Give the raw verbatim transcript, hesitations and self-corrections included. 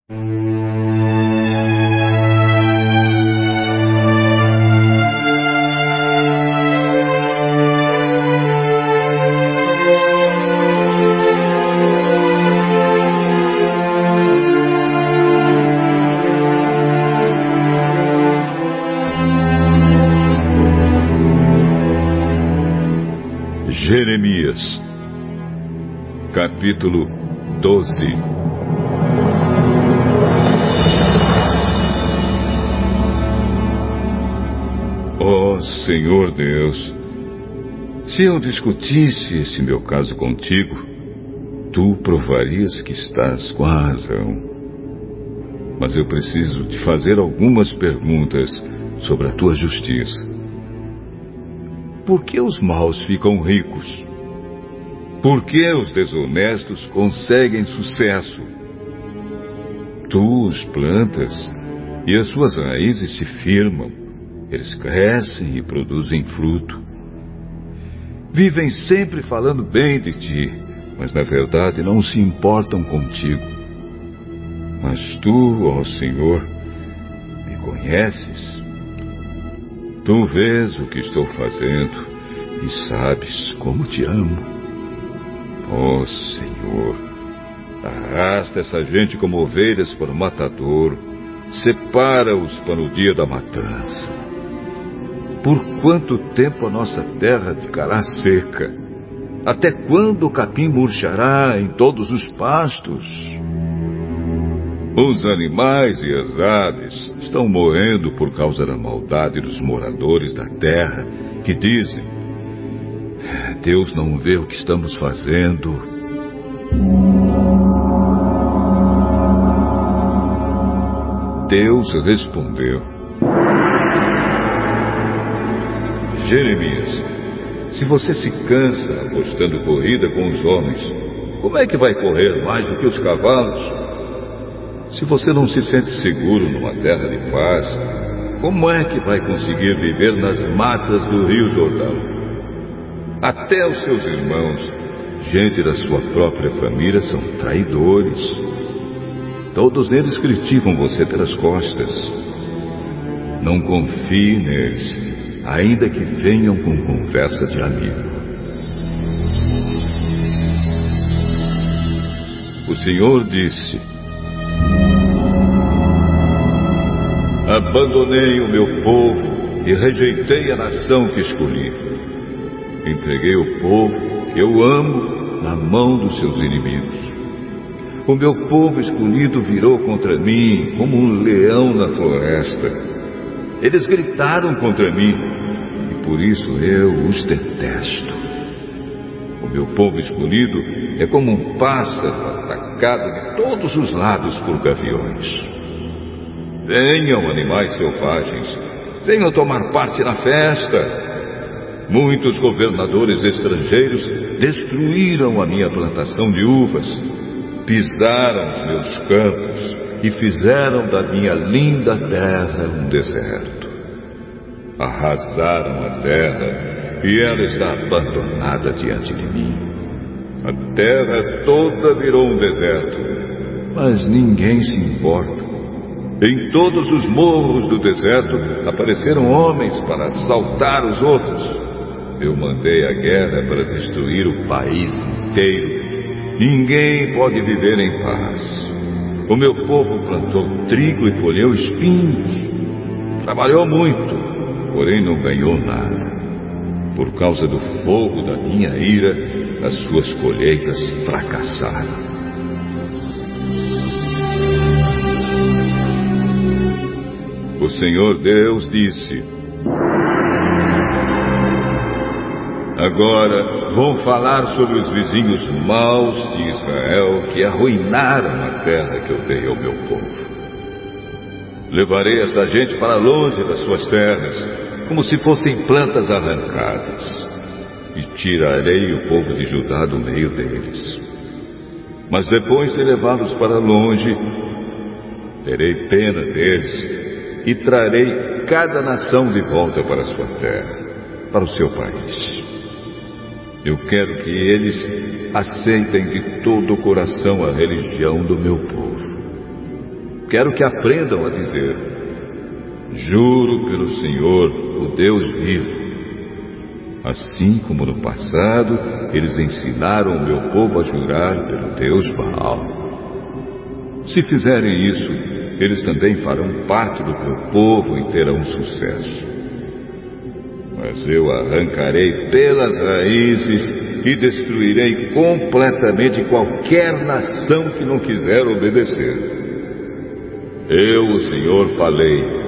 Jeremias, capítulo doze. Ó Senhor Deus, se eu discutisse esse meu caso contigo, tu provarias que estás com a razão. Mas eu preciso te fazer algumas perguntas sobre a tua justiça. Por que os maus ficam ricos? Por que os desonestos conseguem sucesso? Tu os plantas e as suas raízes se firmam. Eles crescem e produzem fruto. Vivem sempre falando bem de ti, mas na verdade não se importam contigo. Mas tu, ó Senhor, me conheces. Tu vês o que estou fazendo e sabes como te amo. Ó Senhor, arrasta essa gente como ovelhas para o matadouro, separa-os para o dia da matança. Por quanto tempo a nossa terra ficará seca? Até quando o capim murchará em todos os pastos? Os animais e as aves estão morrendo por causa da maldade dos moradores da terra, que dizem: Deus não vê o que estamos fazendo. Deus respondeu: Jeremias, se você se cansa apostando corrida com os homens, como é que vai correr mais do que os cavalos? Se você não se sente seguro numa terra de paz, como é que vai conseguir viver nas matas do Rio Jordão? Até os seus irmãos, gente da sua própria família, são traidores. Todos eles criticam você pelas costas. Não confie neles, ainda que venham com conversa de amigo. O Senhor disse: abandonei o meu povo e rejeitei a nação que escolhi. Entreguei o povo que eu amo na mão dos seus inimigos. O meu povo escolhido virou contra mim como um leão na floresta. Eles gritaram contra mim e por isso eu os detesto. O meu povo escolhido é como um pássaro atacado de todos os lados por gaviões. Venham, animais selvagens, venham tomar parte na festa. Muitos governadores estrangeiros destruíram a minha plantação de uvas, pisaram os meus campos e fizeram da minha linda terra um deserto. Arrasaram a terra e ela está abandonada diante de mim. A terra toda virou um deserto, mas ninguém se importa. Em todos os morros do deserto apareceram homens para assaltar os outros. Eu mandei a guerra para destruir o país inteiro. Ninguém pode viver em paz. O meu povo plantou trigo e colheu espinhos. Trabalhou muito, porém não ganhou nada. Por causa do fogo da minha ira, as suas colheitas fracassaram. O Senhor Deus disse: agora vão falar sobre os vizinhos maus de Israel que arruinaram a terra que eu dei ao meu povo. Levarei esta gente para longe das suas terras, como se fossem plantas arrancadas, e tirarei o povo de Judá do meio deles. Mas depois de levá-los para longe, terei pena deles e trarei cada nação de volta para a sua terra, para o seu país. Eu quero que eles aceitem de todo o coração a religião do meu povo. quero que aprendam a dizer: juro pelo Senhor, o Deus vivo. Assim como no passado, eles ensinaram o meu povo a jurar pelo Deus Baal. Se fizerem isso, eles também farão parte do meu povo e terão sucesso. Mas eu arrancarei pelas raízes e destruirei completamente qualquer nação que não quiser obedecer. Eu, o Senhor, falei,